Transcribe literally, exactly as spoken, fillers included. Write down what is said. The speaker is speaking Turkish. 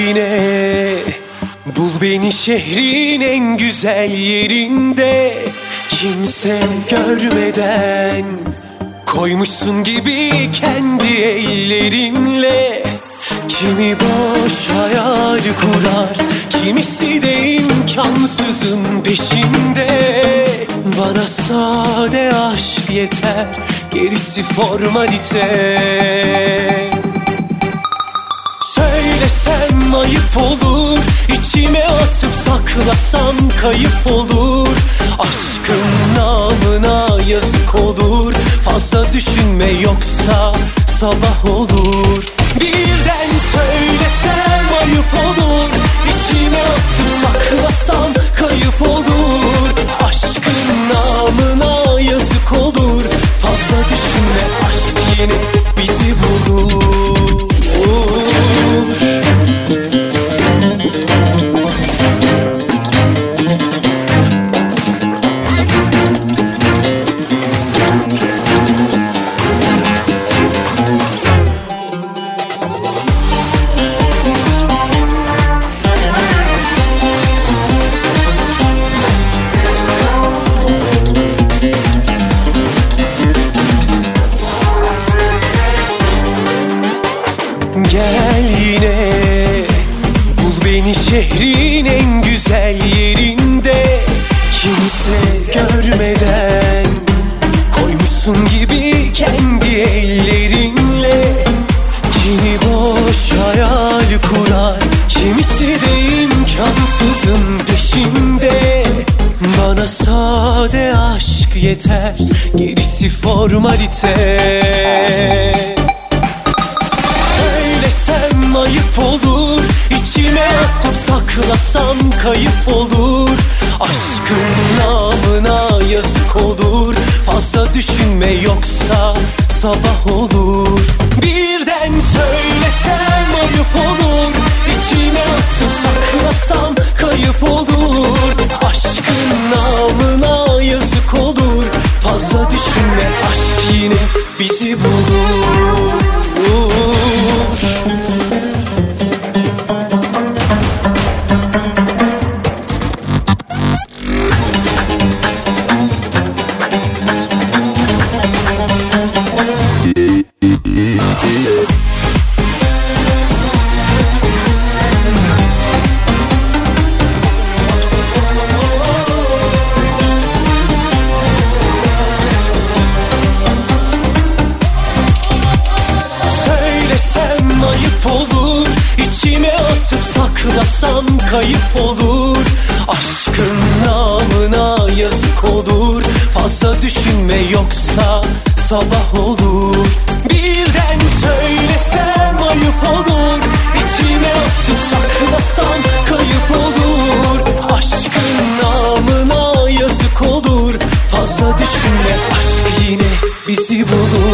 yine, bul beni şehrin en güzel yerinde, kimse görmeden. Koymuşsun gibi kendi ellerinle. Kimi boş hayal kurar, kimisi de imkansızın peşinde. Bana sade aşk yeter, gerisi formalite. Söylesem ayıp olur, içime atıp saklasam kayıp olur. Aşkın namına yazık olur, fazla düşünme yoksa sabah olur. Birden söylesem ayıp olur, içime atıp saklasam kayıp olur. Aşkın namına yazık olur, fazla düşünme, aşk yine bizi bulur. Gel yine, bul beni şehrin en güzel yerinde, kimse görmeden. Koymuşsun gibi kendi ellerinle. Kimi boş hayal kurar, kimisi de imkansızın peşinde. Bana sade aşk yeter, gerisi formalite. Söylesem ayıp olur, içime atıp saklasam kayıp olur. Aşkın namına yazık olur, fazla düşünme yoksa sabah olur. Birden söylesem ayıp olur, içime atıp saklasam kayıp olur. Aşkın namına yazık olur, fazla düşünme, aşk yine bizi bulur. Söylesem ayıp olur, içime atıp saklasam kayıp olur. Aşkın namına yazık olur, fazla düşünme yoksa sabah olur. Birden söylesem ayıp olur, içime atıp saklasam kayıp olur. Aşkın namına yazık olur, fazla düşünme, aşk yine bizi bulur.